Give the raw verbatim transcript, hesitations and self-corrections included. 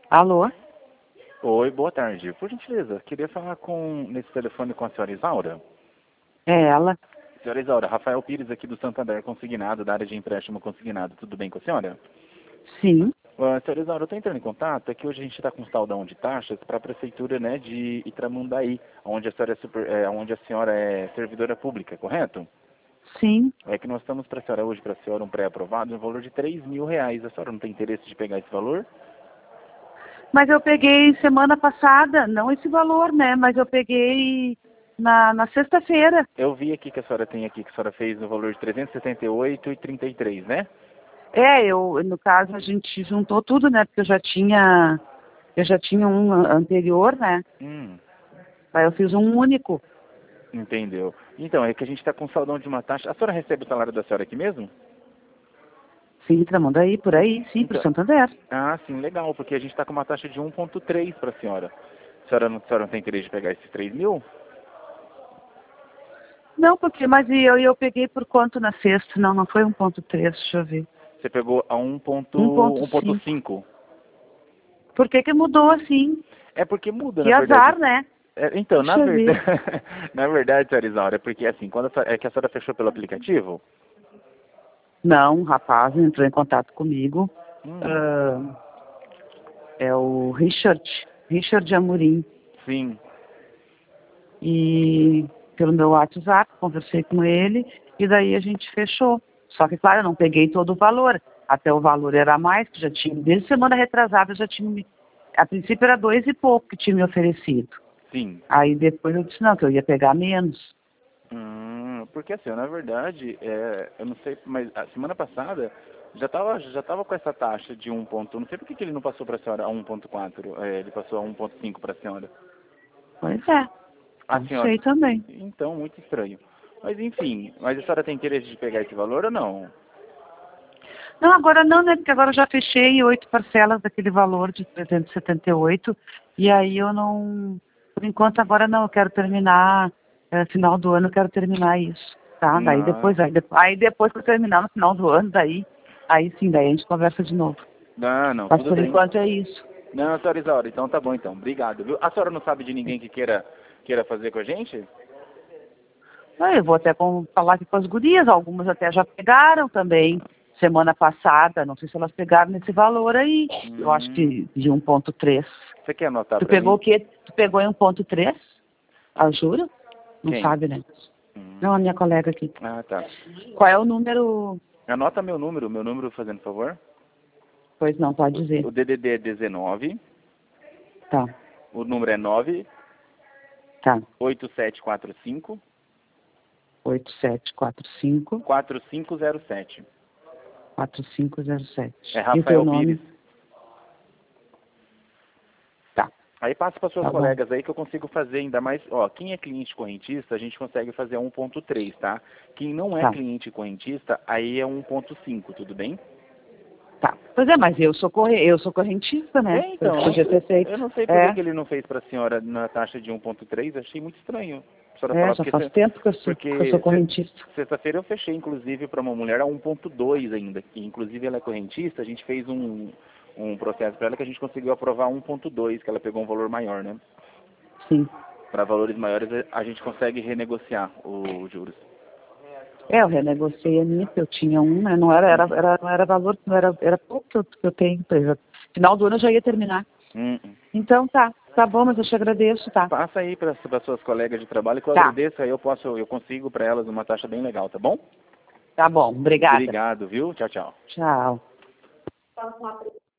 Alô? Oi, boa tarde. Por gentileza, queria falar com, nesse telefone com a senhora Isaura. É ela? Senhora Isaura, Rafael Pires aqui do Santander Consignado, da área de empréstimo consignado. Tudo bem com a senhora? Sim. Uh, senhora Isaura, eu estou entrando em contato, é que hoje a gente está com um saldão de taxas para a prefeitura, né, de Itramundaí, onde a senhora é, super, é, onde a senhora é servidora pública, correto? Sim. É que nós estamos para a senhora hoje, para a senhora, um pré-aprovado no valor de três mil reais. A senhora não tem interesse de pegar esse valor? Mas eu peguei semana passada, não esse valor, né? Mas eu peguei na, na sexta-feira. Eu vi aqui que a senhora tem aqui, que a senhora fez no valor de trezentos e sessenta e oito reais e trinta e três centavos, né? É, eu, no caso, a gente juntou tudo, né? Porque eu já tinha, eu já tinha um anterior, né? Hum, Aí eu fiz um único. entendeu. Então, é que a gente está com saldão de uma taxa. A senhora recebe o salário da senhora aqui mesmo? Sim, Tramandaí, por aí, sim, pro Então, Santander. ah, sim, legal, porque a gente está com uma taxa de um ponto três para a senhora. A senhora, não, a senhora não tem interesse de pegar esses três mil? Não, porque, mas eu, eu peguei por quanto na sexta? Não, não foi um ponto três, deixa eu ver. Você pegou a um ponto Um ponto cinco. cinco. Por que que mudou assim? É porque muda, na Que verdade. azar, né? É, então, na Deixa eu verdade, ver. na verdade, senhora Isaura, é porque assim, quando a senhora, é que a senhora fechou pelo aplicativo? Não, um rapaz entrou em contato comigo. Hum, ah, é o Richard, Richard Amorim. sim. E pelo meu WhatsApp, conversei com ele e daí a gente fechou. Só que, claro, eu não peguei todo o valor. Até o valor era a mais, que já tinha, desde semana retrasada já tinha, me- a princípio era dois e pouco que tinha me oferecido. Sim. Aí depois eu disse, não, que eu ia pegar menos. Hum, porque assim, na verdade, é, eu não sei, mas a semana passada já estava já tava com essa taxa de um ponto. Não sei por que que ele não passou para a senhora a um ponto quatro, é, ele passou a um ponto cinco para a senhora. Pois é, A não senhora. sei também. Então, muito estranho. Mas enfim, mas a senhora tem interesse de pegar esse valor ou não? Não, agora não, né? Porque agora eu já fechei oito parcelas daquele valor de trezentos e setenta e oito e aí eu não, por enquanto agora não, eu quero terminar, é, final do ano eu quero terminar isso, tá? Daí Não, depois, aí, de- aí depois que eu terminar no final do ano, daí, aí sim, daí a gente conversa de novo. não, não, Mas tudo por bem. enquanto é isso. Não, senhora Isaura, então tá bom então. Obrigado, viu? A senhora não sabe de ninguém que queira, queira fazer com a gente? Ah, eu vou até com, falar aqui com as gurias, algumas até já pegaram também, semana passada, não sei se elas pegaram nesse valor aí, eu acho Hum, que de um ponto três. você quer anotar Tu pra pegou o mim? quê? Tu pegou em um ponto três? Ah, juro? Não Quem? sabe, né? Hum, Não, a minha colega aqui. ah, tá. Qual é o número? Anota meu número, meu número fazendo favor. Pois não, pode O dizer. D D D é dezenove, Tá, o número é nove tá. oito sete quatro cinco oito sete quatro cinco, quatro cinco zero sete. quatro cinco zero É sete. E o teu Rafael Pires. nome? Tá, Aí passa para suas tá bom. colegas aí que eu consigo fazer ainda mais. Ó, quem é cliente correntista, a gente consegue fazer a um ponto três, tá? Quem não é Tá, cliente correntista, aí é um ponto cinco, tudo bem? tá. Pois é, mas eu sou, corre... eu sou correntista, né? É, Eu então, não podia sei, ter feito. eu não sei por que É, que ele não fez para a senhora na taxa de um ponto três, achei muito estranho. A senhora é, falar, já porque, faz se- tempo que eu sou, que eu sou porque se- correntista. sexta-feira eu fechei, inclusive, para uma mulher a um ponto dois ainda, que inclusive ela é correntista, a gente fez um, um processo para ela que a gente conseguiu aprovar um ponto dois, que ela pegou um valor maior, né? Sim. Para valores maiores a gente consegue renegociar os juros. É, eu renegociei a minha, porque eu tinha um, né? Não era, era, Uhum. era, não era valor, não era, era pouco que eu, que eu tenho. Pois é. Final do ano eu já ia terminar. Uhum. Então tá, tá bom, mas eu te agradeço, tá? Passa aí para as suas colegas de trabalho que eu Tá, agradeço, aí eu posso, eu consigo para elas uma taxa bem legal, tá bom? tá bom, obrigada. Obrigado, viu? Tchau, tchau. Tchau.